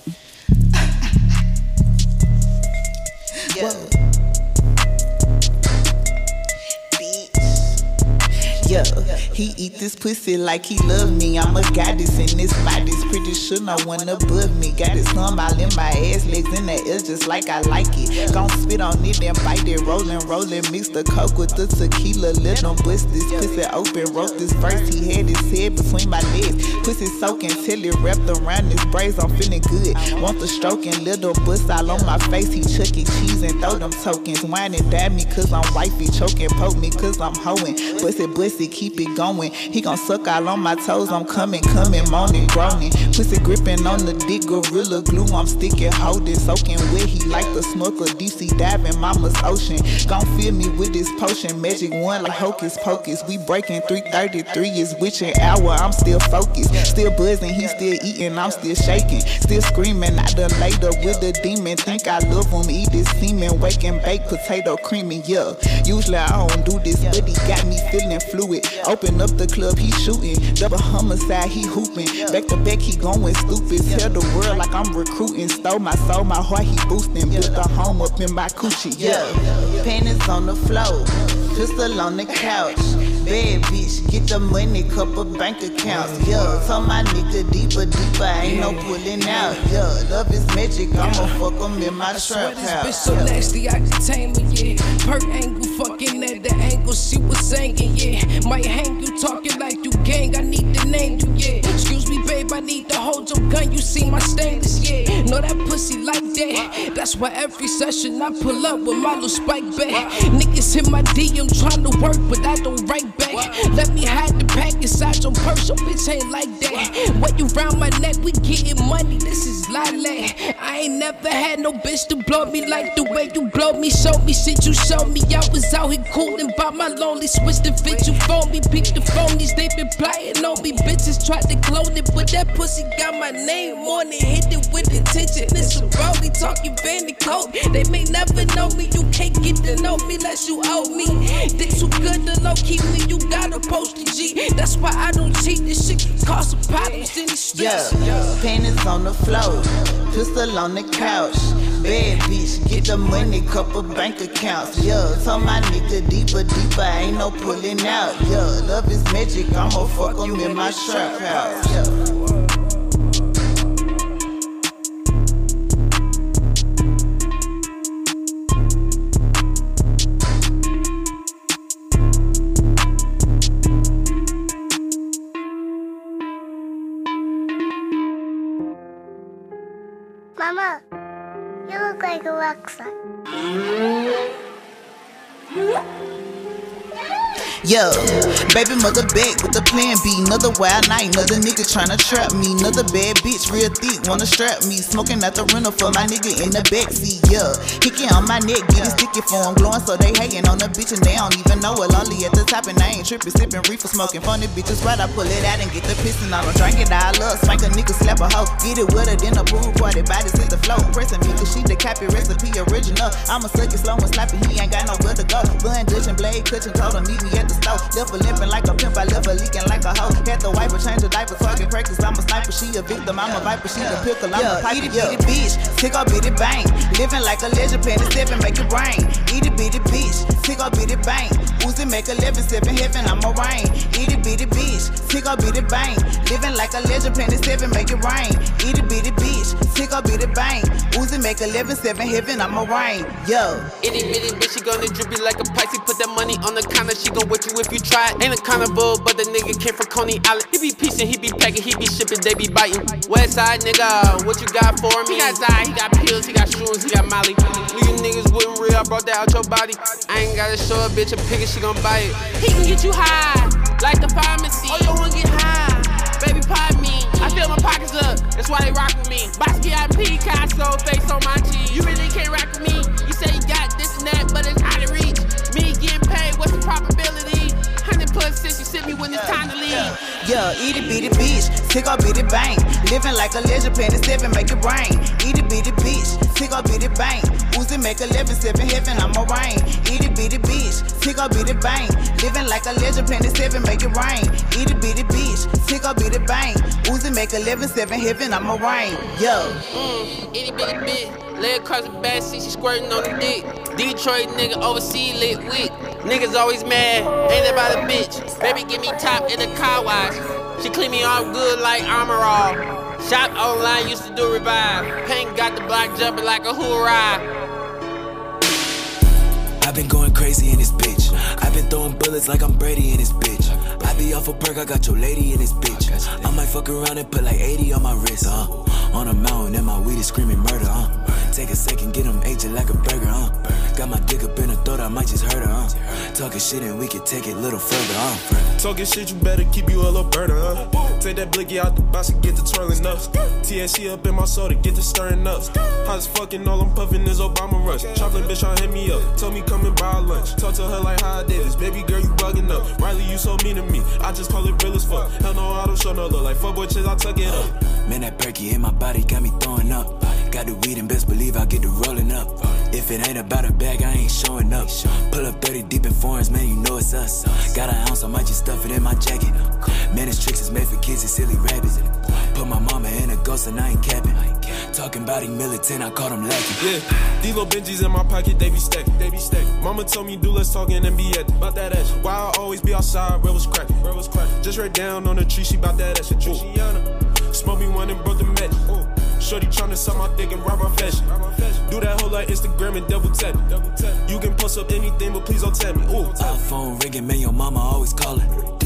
Yeah, he eat this pussy like he love me. I'm a goddess in this body. Pretty sure no one above me. Got his thumb all in my ass, legs in the air just like I like it. Gon' spit on it and bite it. Rollin', mix the coke with the tequila. Let him bust this pussy open. Wrote this verse, he had his head between my legs. Pussy soaking till it wrapped around his braids. I'm feeling good. Want the stroking, little bust all on my face. He chucking cheese and throw them tokens. Wine and dab me cause I'm wifey. Choking, poke me cause I'm hoeing. Bust it, keep it going. He gon' suck all on my toes. I'm coming, moaning, groaning. Pussy gripping on the dick, gorilla glue. I'm sticking, holding, soaking wet. He like the snorkel, deep sea diving, mama's ocean. Gon' fill me with this potion, magic one like hocus pocus. We breaking 333 is witching hour. I'm still focused, still buzzing. He still eating, I'm still shaking, still screaming. I done laid up with the demon. Think I love him, eat this semen, wake and bake potato creamy. Yeah, usually I don't do this, but he got me feeling fluid. Open up the club, he shooting. Double homicide, he hooping. Back to back, he going stupid. Tell the world like I'm recruiting. Stole my soul, my heart, he boosting. Built a home up in my coochie, yeah. Panties on the floor, pistol on the couch. Bad bitch, get the money, couple bank accounts, yeah. Tell my nigga deeper, ain't no pulling out, yeah. Love is magic, I'ma fuck him in my trap house. Bitch so nasty, I can tame her, yeah. Per angle, fucking at the angle, she was singing, yeah. Might hang you talking like you gang, I need to name you, yeah. Excuse me, babe, I need to hold your gun, you see my stainless, yeah. Know that pussy like that, that's why every session I pull up with my little spike back. Niggas hit my DM trying to work, but I don't write back. Let me hide the pack inside your purse, your bitch ain't like that. When you round my neck, we getting money, this is Lala. I ain't never had no bitch to blow me like the way you blow me. Show me shit you showed me, I was out here coolin' by my lonely. Switch the fit, you phone me, peep the phonies. They been plotting on me, bitches tried to clone it, but that pussy got my name on it. Hit it with intention, it's a rollie talking Bandicoot. They may never know me, you can't get to know me unless you owe me. They too good to low key when you gotta post the G. That's why I don't cheat, this shit can cause some problems in the streets. Yeah, panties on the floor, pistol on the couch. Bad bitch, get the money, couple bank accounts, yeah. Tell my nigga deeper, ain't no pulling out, yeah. Love is magic, I'ma fuck him in my trap house, yeah. Mama, you look like Alexa. Yeah, baby mother back with the plan B. Another wild night, another nigga tryna trap me. Another bad bitch, real thick, wanna strap me. Smoking out the rental for my nigga in the backseat. Yeah, hickey on my neck, getting sticky for him. Glowing so they hating on the bitch and they don't even know it. Lonely at the top and I ain't tripping, sipping reefer, smoking funny bitches. Right, I pull it out and get the piston on them. Drink it all up, spank a nigga, slap a hoe. Get it wetter than a pool party, bodies hit the floor. Pressing me cause she the copy recipe original. I'ma suck it slow and slap it, he ain't got nowhere to go. Bun, Dutch and blade, cutting, told him meet me at the store. Left her limping like a pimp, I left her leaking like a hoe. Had to wipe her, change her diaper, fucking practice. I'm a sniper, she a victim, I'm a viper, she the pickle, I'm a pipe. Eat it bitch, tick up bitty bang. Living like a legend, penny stepping, make it rain. Eat it bitty bitch, tick up bitty bang. Uzi make 11-7 heaven, I'm a rain. Eat it bitty bitch, tick up bitty bang. Living like a legend, penny stepping, make it rain. Eat it bitty bitch, tick up bitty bang. Uzi make 11-7 heaven, I'm a rain. Yo. Itty bitty bitch, she gonna drip you like a Pisces. Put that money on the counter, she gon' wet you if you try. Ain't a carnival, but the nigga came from Coney Island. He be piecing, he be packing, he be shipping, they be biting. Westside nigga, what you got for me? He got Zai, he got pills, he got shrooms, he got Molly. You niggas wouldn't real, I brought that out your body. I ain't gotta show a bitch a pick, she gon' buy it. He can get you high, like the pharmacy. Oh, you wanna get high? Baby, pardon me. I fill my pockets up, that's why they rock with me. Basquiat, Picasso, face on my cheese. You really can't rock with me. You say you got this and that, but it's out of reach. Me getting paid, what's the probability? 100% you sent me when it's time to leave. Yeah, eat it bitty bitch, tick up bitty bang. Living like a legend, penny stepping, make it rain. Eat it bitty bitch, tick up bitty bang. Uzi make 11-7 heaven, I'm a rain. Eat it bitty bitch, tick up bitty bang. Living like a legend, penny stepping, make it rain. Eat it bitty bitch, tick up bitty bang. Uzi make 11-7 heaven, I'm a rain. Yo. Itty bitty bitch, leg across the back seat, she squirting on the dick. Detroit nigga, overseas lit weak. Niggas always mad, ain't about a bitch. Baby, give me top in the car wash. She clean me off good like Armor All. Shop online, used to do revive. Paint got the block jumping like a hoorah. I've been going crazy in this bitch. I've been throwing bullets like I'm Brady in this bitch. I be off a perk, I got your lady in this bitch. I might fuck around and put like 80 on my wrist, on a mountain and my weed is screaming murder, Take a second, get him aged like a burger, Got my dick up in her throat, I might just hurt her, Talking shit and we can take it a little further, Talking shit, you better keep you a little burner, Take that blicky out the box and get the twirling up. THC up in my soda, get the stirring up. Hot as fucking, all I'm puffing is Obama rush. Chocolate bitch, tryna hit me up. Told me come and buy lunch. Talk to her like how I did this. Baby girl, you bugging up. Riley, you so mean to me. I just call it real as fuck. Hell no, I don't show no love. Like fuck boy chicks, I tuck it up. Man, that perky in my body got me throwing up. Got the weed and best believe I get the rolling up. If it ain't about a bag, I ain't showing up. Pull up 30 deep in foreigns, man, you know it's us. Got an ounce, I might just stuff it in my jacket. Man, this tricks is made for kids and silly rabbits. Put my mama in a ghost and I ain't capping. Talking about he militant, I caught him lacking. Yeah, D-Lo Benjis in my pocket, they be stacking. Mama told me do less talking and be at it. About that action. Why I always be outside, where was cracking. Just right down on the tree, she bout that action. Smoke me one and broke the magic. Shorty tryna suck my dick and rob my fashion. Do that whole like Instagram and double tap it. You can post up anything, but please don't tap me. Ooh. iPhone ringing, man, your mama always calling.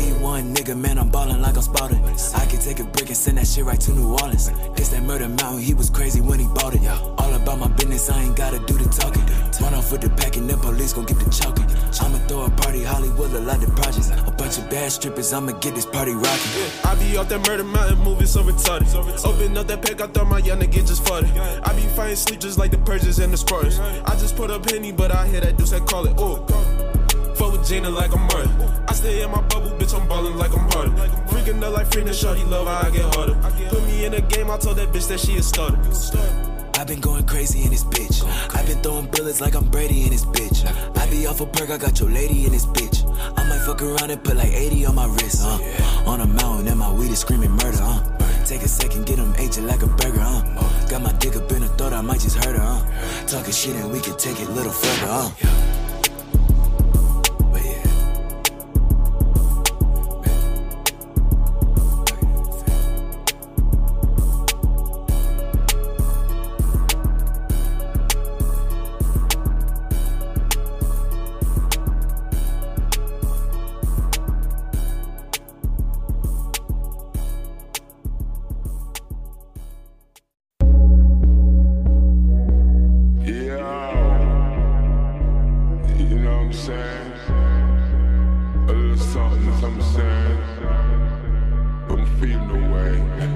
D1 nigga, man, I'm ballin' like I'm spouting. I can take a break and send that shit right to New Orleans. This that Murder Mountain, he was crazy when he bought it. All about my business, I ain't gotta do the talking. Run off with the pack and the police gon' get the chalking. I'ma throw a party, Hollywood look like the projects. A bunch of bad strippers, I'ma get this party rocking. Yeah, I be off that Murder Mountain moving so retarded. Open up that pack, I thought my young nigga just farted. I be fighting sleep just like the Persians and the Spartans. I just put up Henny, but I hear that deuce, I call it, ooh. Fuck with Gina like I'm Martin. I stay in my bubble, bitch, I'm ballin' like I'm Harden. Freaking up like freaking shorty, love how I get harder. Put me in a game, I told that bitch that she is started. I've been going crazy in this bitch. I've been throwing bullets like I'm Brady in this bitch. I be off a perk, I got your lady in this bitch. I might fuck around and put like 80 on my wrist, On a mountain and my weed is screaming murder, Take a second, get him aged like a burger, Got my dick up in her throat, I might just hurt her, Talking shit and we can take it a little further, little something, something sad. Don't feel no way.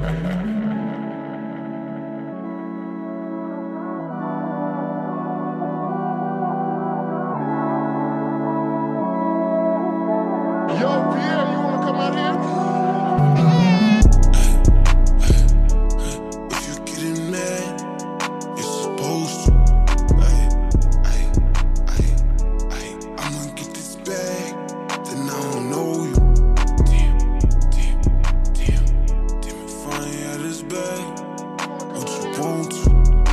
Yo, Pierre, you wanna come out here? If you getting mad, you're supposed to. I'ma get this bag, then I don't know you. Damn, if I ain't had this bag, what you want to?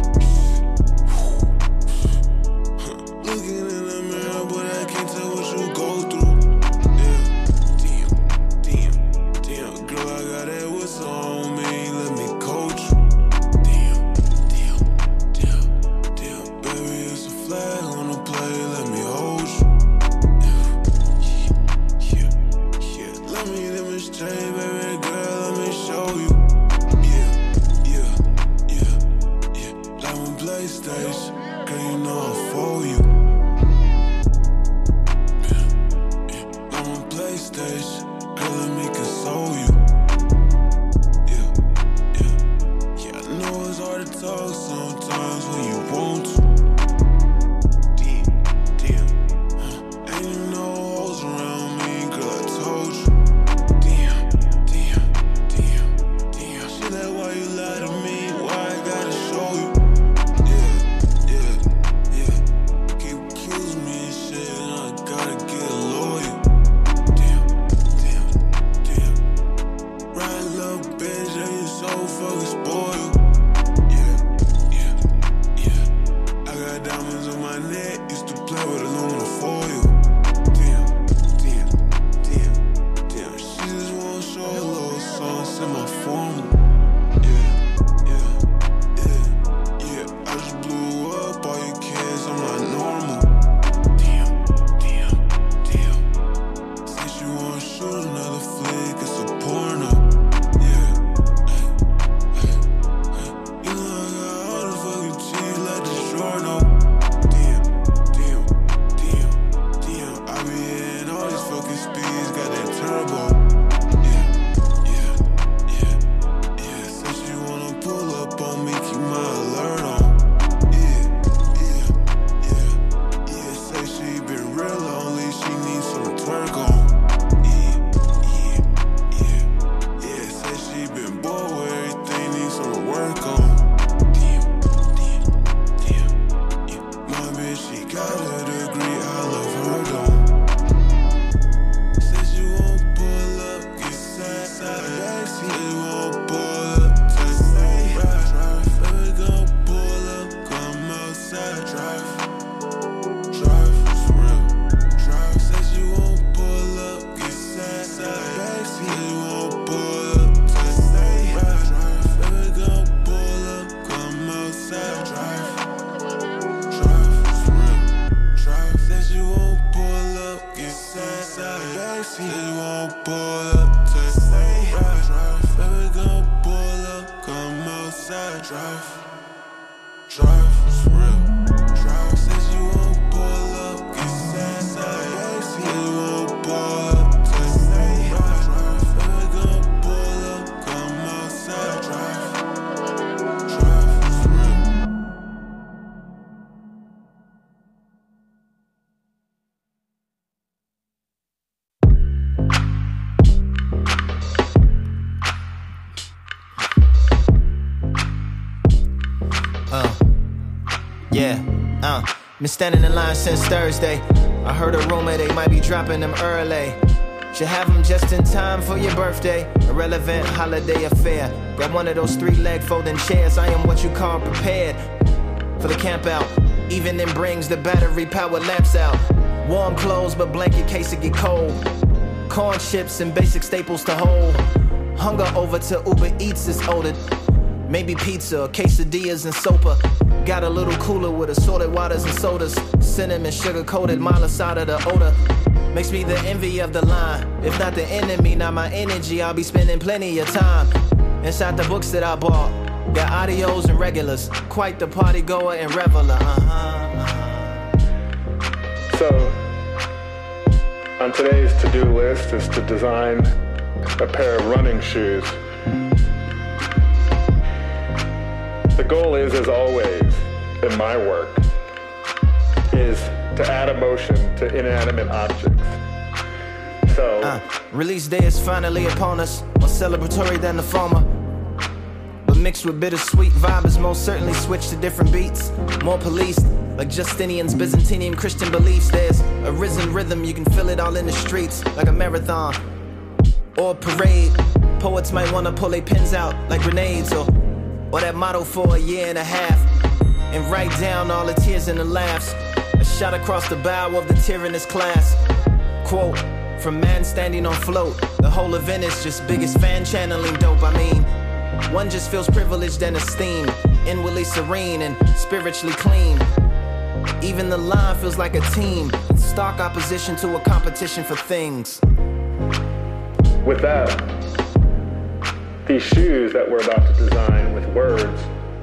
Looking in the mirror, but I can't tell what you go through. Girl, I got that whistle on me, let me coach you. Damn, baby, it's a flag on the play, let me hold you. Yeah, let me demonstrate, baby girl, let me show you. Yeah, like on PlayStation, girl, you know I'm for you. I'm on PlayStation, girl, let me console you. It's hard to talk sometimes when you want to. Damn. Ain't even no hoes around me, girl, I told you. Damn. She like, why you lie to me? Why I gotta show you? Yeah. Keep accusing me and shit, and I gotta get loyal. Damn. Right, little bitch, and you so fucking spoiled. Diamonds on my neck, used to play with aluminum foil. Damn. She just wanna show a little sauce in my form. Yeah. I just blew up all your kids, I'm not normal. Damn. Say she wanna shoot another flick, it's a porno. You know I got all the fucking cheese like the Jordan. Speeds got that turbo. Yeah. Said she wanna pull up on me, keep my alert on. Yeah. Say she been real lonely, she needs some twerk on. Yeah. Say she been bored with everything, needs some work on. Damn. My bitch, she got a degree, I love her though. Been standing in line since Thursday. I heard a rumor they might be dropping them early. Should have them just in time for your birthday. Irrelevant holiday affair. Got one of those 3-leg folding chairs. I am what you call prepared for the camp out. Even then brings the battery powered lamps out. Warm clothes but blanket case it get cold. Corn chips and basic staples to hold. Hunger over to Uber Eats is older. Maybe pizza, quesadillas and sopa. Got a little cooler with assorted waters and sodas. Cinnamon, sugar-coated, malasada, the odor. Makes me the envy of the line. If not the enemy, not my energy, I'll be spending plenty of time inside the books that I bought. Got audios and regulars. Quite the party goer and reveler, So, On today's to-do list is to design a pair of running shoes. The goal is, as always, in my work, is to add emotion to inanimate objects. So, release day is finally upon us, more celebratory than the former. But mixed with bittersweet vibe is most certainly switched to different beats. More policed, like Justinian's Byzantine Christian beliefs. There's a risen rhythm, you can feel it all in the streets, like a marathon or a parade. Poets might wanna pull their pens out like grenades, or that motto for a year and a half, and write down all the tears and the laughs. A shot across the bow of the tyrannous class. Quote from man standing on float. The whole event is just biggest fan channeling dope. I mean, one just feels privileged and esteemed, inwardly serene and spiritually clean. Even the line feels like a team, in stark opposition to a competition for things. with that, these shoes that we're about to design with words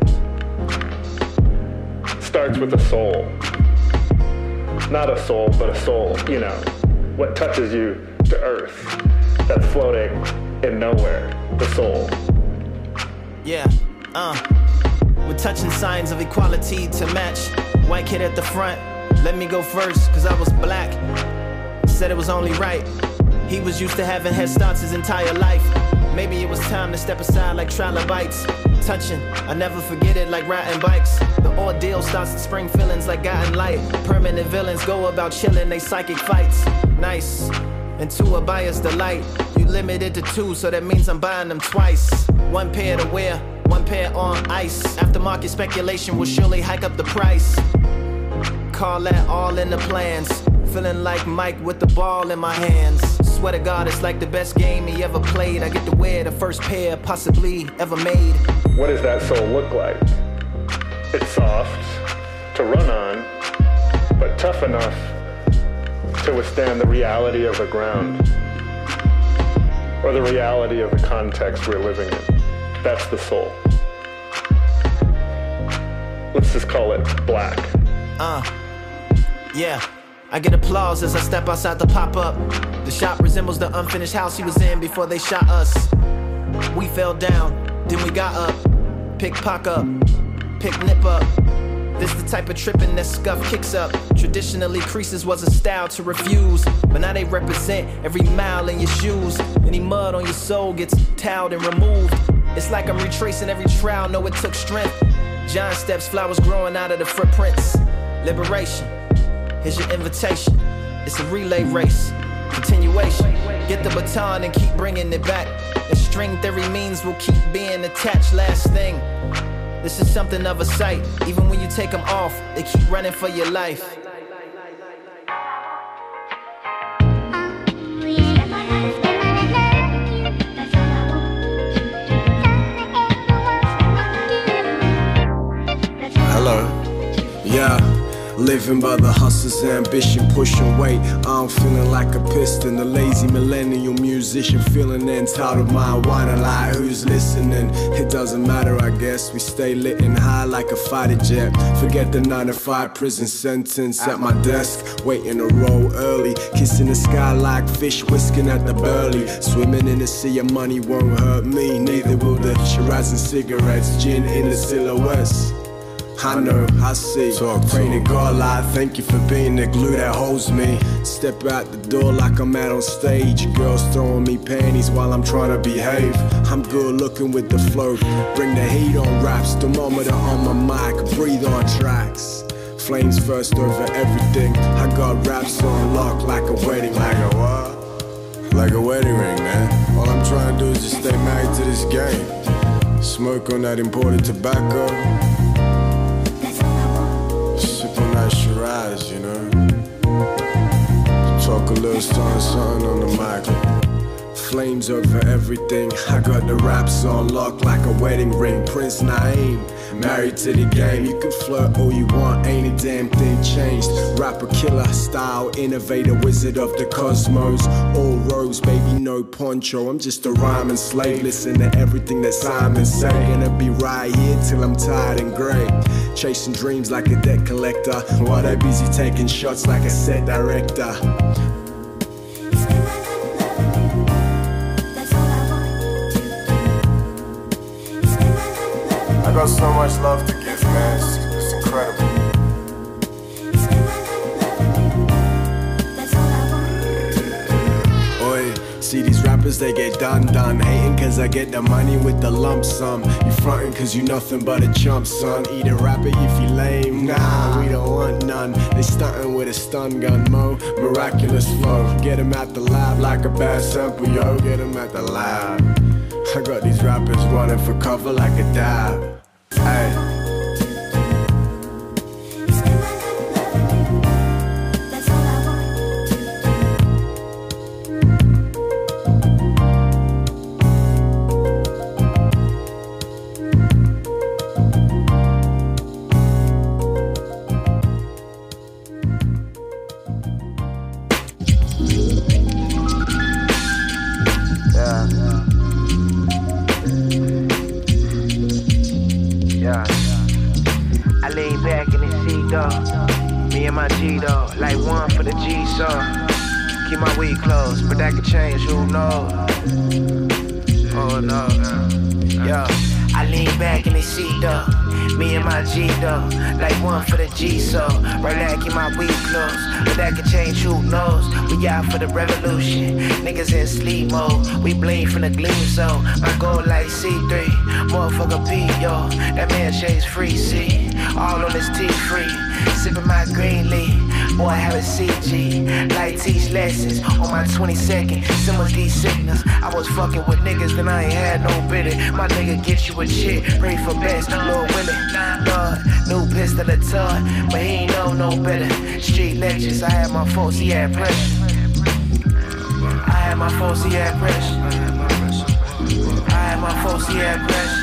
starts with a soul. Not a soul, but a soul, you know, what touches you to earth, that's floating in nowhere, the soul. Yeah, we're touching signs of equality to match. White kid at the front, let me go first, cause I was black. Said it was only right. He was used to having head starts his entire life. Maybe it was time to step aside like trilobites. Touching, I never forget it like riding bikes. The ordeal starts to spring feelings like guiding light. Permanent villains go about chilling they psychic fights. Nice, and to a buyer's delight. You limited to 2, so that means I'm buying them twice. 1 pair to wear, 1 pair on ice. Aftermarket speculation will surely hike up the price. Call that all in the plans. Feeling like Mike with the ball in my hands. Swear to God, it's like the best game he ever played. I get to wear the first pair possibly ever made. What does that soul look like? It's soft to run on, but tough enough to withstand the reality of the ground or the reality of the context we're living in. That's the soul. Let's just call it black. Yeah, I get applause as I step outside the pop-up. The shop resembles the unfinished house he was in before they shot us. We fell down, then we got up. Pick pock up, pick nip up. This the type of tripping that scuff kicks up. Traditionally, creases was a style to refuse, but now they represent every mile in your shoes. Any mud on your soul gets toweled and removed. It's like I'm retracing every trial, know it took strength. Giant steps, flowers growing out of the footprints. Liberation, here's your invitation. It's a relay race, continuation. Get the baton and keep bringing it back. And string theory means we'll keep being attached. Last thing, this is something of a sight. Even when you take them off, they keep running for your life. Hello. Yeah. Living by the hustler's ambition, pushing weight. I'm feeling like a piston, the lazy millennial musician, feeling entitled. Mind whining like who's listening? It doesn't matter, I guess. We stay lit and high like a fighter jet. Forget the 9 to 5 prison sentence at my desk, waiting to roll early, kissing the sky like fish whisking at the burley. Swimming in the sea of money won't hurt me, neither will the Shiraz and cigarettes, gin in the silhouettes. I know, I see. Pray to God, like, thank you for being the glue that holds me. Step out the door like I'm out on stage. Girls throwing me panties while I'm trying to behave. I'm good looking with the flow. Bring the heat on raps, thermometer on my mic, breathe on tracks. Flames first over everything. I got raps on lock like a wedding. Like a what? Like a wedding ring, man. All I'm trying to do is just stay married to this game. Smoke on that imported tobacco. Shiraz, you know. Talk a little something on the mic. Flames over everything. I got the raps on lock like a wedding ring. Prince Naeem, married to the game. You can flirt all you want, ain't a damn thing changed. Rapper, killer, style, innovator, wizard of the cosmos. All rose, baby, no poncho. I'm just a rhyming slave. Listen to everything that Simon say. Gonna be right here till I'm tired and grey. Chasing dreams like a debt collector, while they busy taking shots like a set director. I got so much love to give, man. It's incredible. See these rappers, they get done. Hating cause I get the money with the lump sum. You frontin' cause you nothing but a chump, son. Eat a rapper if you lame, nah, we don't want none. They stuntin' with a stun gun, mo. Miraculous flow, get him at the lab like a bad sample, yo. Get him at the lab. I got these rappers running for cover like a dab. Hey. For the revolution, niggas in sleep mode. We bleed from the gleam, so my goal like C3. Motherfucker P, yo. That man shades free, see. All on his T3. Sipping my green leaf. Boy, I have a CG. Like teach lessons on my 22nd. Some of these signals. I was fucking with niggas, then I ain't had no bidding. My nigga get you a chick. Pray for best, Lord willing. Lord, new pistol a ton, but he ain't know no better. Street lectures, I had my folks, he had pressure. I had my folks, he had pressure. I had my folks, he had pressure.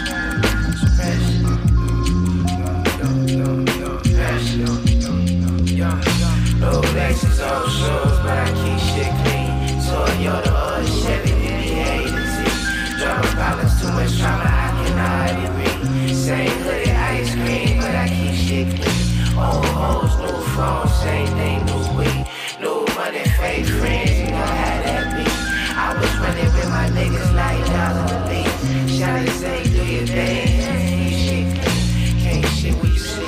No Lexus, old shoes, but I keep shit clean. Toyota or Chevy, any A to Z. Drama problems, too much trauma, I cannot hardly read. Same hoodie, ice cream, but I keep shit clean. Old hoes, new phones, same thing, new weed. New money, fake friends, you know how that be. I was running with my niggas like y'all in the league. Shawty say, do your thing, can't shit clean. Can't shit what you see.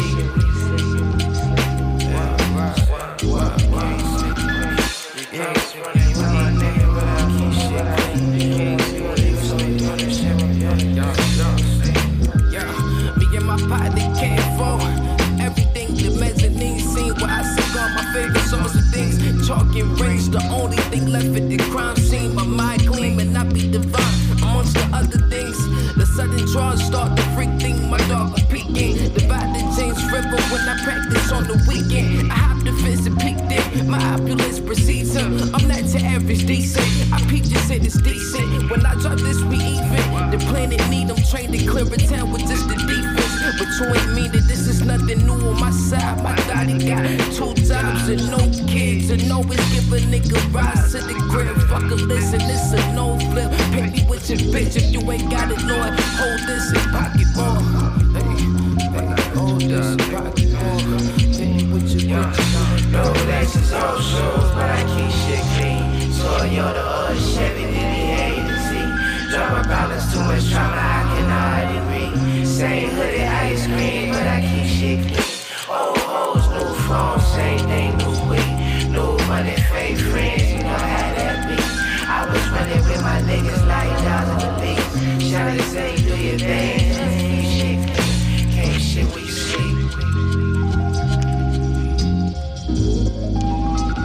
Me and my partner can't fall. Everything the mezzanine scene where I sing all my favorite songs and things. Chalk and rings, the only thing left at the crime scene. My mind gleam and I be divine. Amongst the other things, the sudden draws start to freak thing. My dog was peeking. Divide the James River when I practice on the weekend. I hop the fence and peek there. My opulence precedes him. I'm not to average decent. I peep just said it's decent. When I drop this, we even. The planet need them trained to clear a town with just the defense. But you ain't mean that this is nothing new on my side. My daddy got 2 jobs and no kids. And always give a nigga rise to the crib. Fuck a listen, it's a no flip. Pay me with your bitch if you ain't got it, Lord. Hold this in pocket more. Hold this in pocket more. Pay me with your bitch. No Lexus, old shoes, but I keep shit clean. Toyota or Chevy, any A to Z. Drama problems, too much trauma, I cannot hardly read. Same hoodie, ice cream, but I keep shit clean. Old hoes, new phones, same thing, new weed. New money, fake friends, you know how that be. I was running with my niggas like y'all in the league. Shawty say, do your thing, can't shit clean. Can't shit what you see.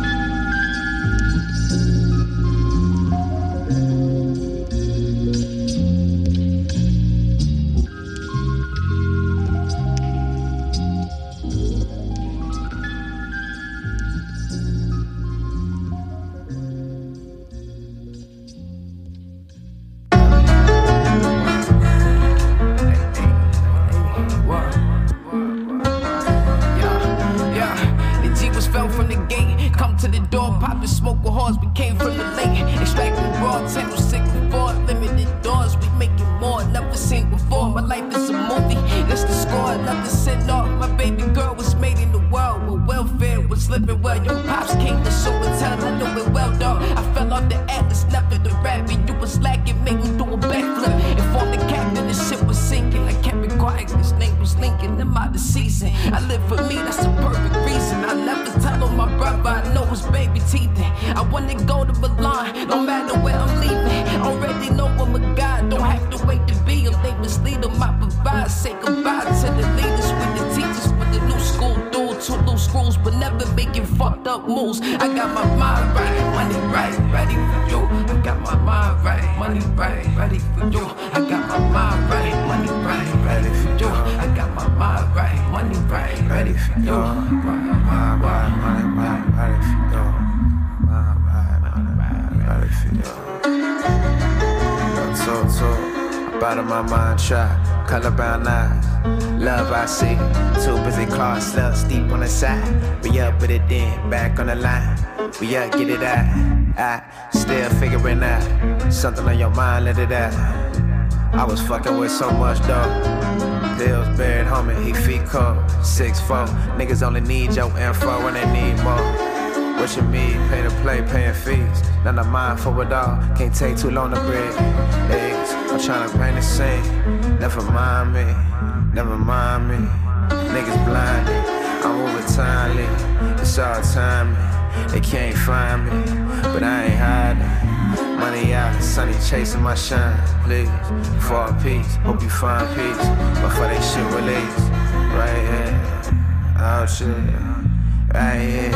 forever, I know it's baby teething. I wanna go to Milan, no matter where I'm leaving. Already know I'm a god, don't have to wait to be a famous leader. My provide, say goodbye to the leaders with the teachers, with the new school dude. 2 loose screws, but never making fucked up moves. I got my mind right, money right, ready for you. I got my mind right, money right, ready for you. I got my mind right, money right, ready for you. I got my mind right, money right, ready for you. Mind right, money right, ready for you. Mind right, money right, ready for you. Talk, out of my mind, try, color brown eyes. Love I see, too busy claws, slugs deep on the side. We up with it then, back on the line. We up, get it out. I still figuring out something on your mind, let it out. I was fucking with so much dough. Pills buried, homie, he feet cold. 6'4", niggas only need your info when they need more. What you mean, pay to play, paying fees. None of mine for it all, can't take too long to breed eggs. I'm tryna paint a scene, never mind me, never mind me. Niggas blinded, I'm over timely, it's all timing. They can't find me, but I ain't hiding. Money out, sunny chasing my shine, please. For a piece, hope you find peace before they shit release. Right here, oh shit, right here,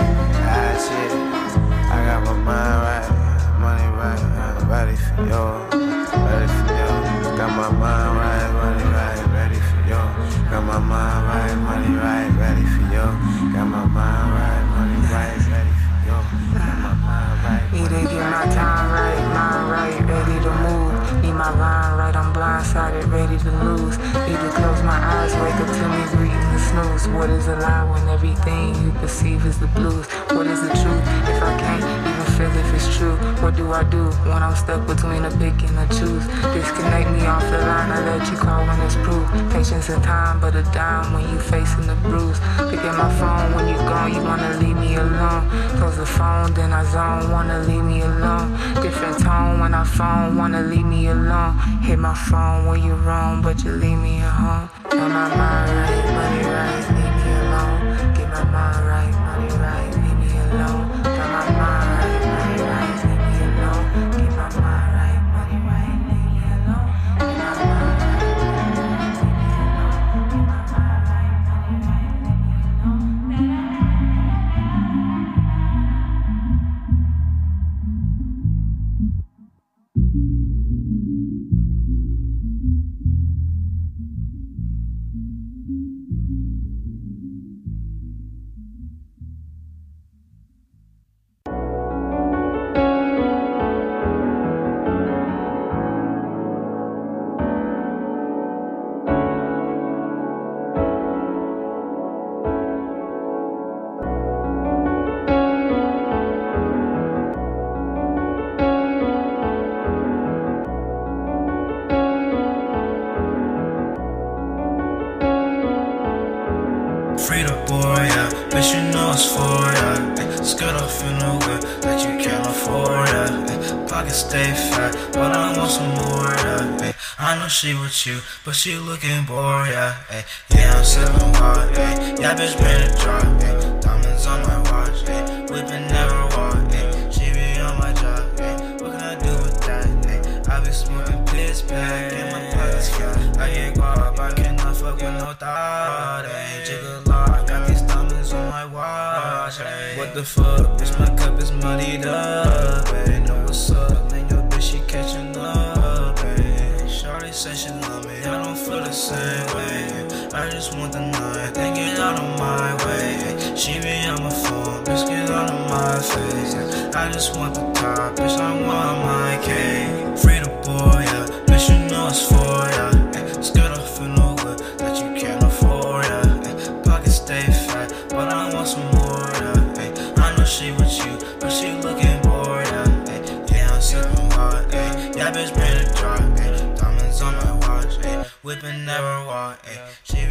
ah shit. I got my mind right, money right, ready for you, ready for you. Got my mind right, money right, ready for you. Got my mind right, money right, ready for you. Got my mind right, money right, ready for you. Got my mind right. Need to get my time right, mind right, ready to move. Need my line right, I'm blindsided, ready to lose. Need to close my eyes, wake up to me greeting the snooze. What is a lie when everything you perceive is the blues? What is the truth if I can't even feel if it's true? What do I do when I'm stuck between a pick and a choose? Disconnect me off the line, I let you call when it's proof. Patience and time, but a dime when you facing the bruise. Pick up my phone when you gone, you wanna leave me alone. Close the phone, then I zone, wanna leave me alone. Different tone when I phone, wanna leave me alone. Hit my phone when you wrong, but you leave me at home. Got my mind right, money right, leave me alone. Get my mind right, money right, leave me alone. Got my mind right, money right, leave me alone. Get my mind right, money right, leave me alone. Get my mind right, money right, leave me alone. Get my mind right, money right, leave me alone. Frida boy, yeah, bitch you know it's for ya. Skirt off in a whip that you can't afford, yeah. Pockets stay fat, but I want some more, yeah. I know she with you, but she looking bored, yeah. Yeah, I'm sipping wild, yeah, bitch been a drop, diamonds on my watch, whipping never walk, she be on my job, what can I do with that? I be smoking piss pack, and my pockets fat. I get guap, I cannot fuck with no thought, jiggle lock, got these diamonds on my watch, what the fuck, bitch, my cup is muddied up, know what's up, man, your bitch, she catching up, Shawty say she love me, I don't feel the same way, I just want the night, then get out of my way, she be on my phone, bitch, get out of my face, I just want the top, bitch, I want my cake, free the boy, yeah, bitch, you know it's for ya, skirt off in a whip that you can't afford, yeah, pockets stay fat, but I want some more, yeah, I know she with you, but she looking bored, yeah, I'm sipping wild, yeah, bitch, bring a drop, diamonds on my watch, whipping never walk, she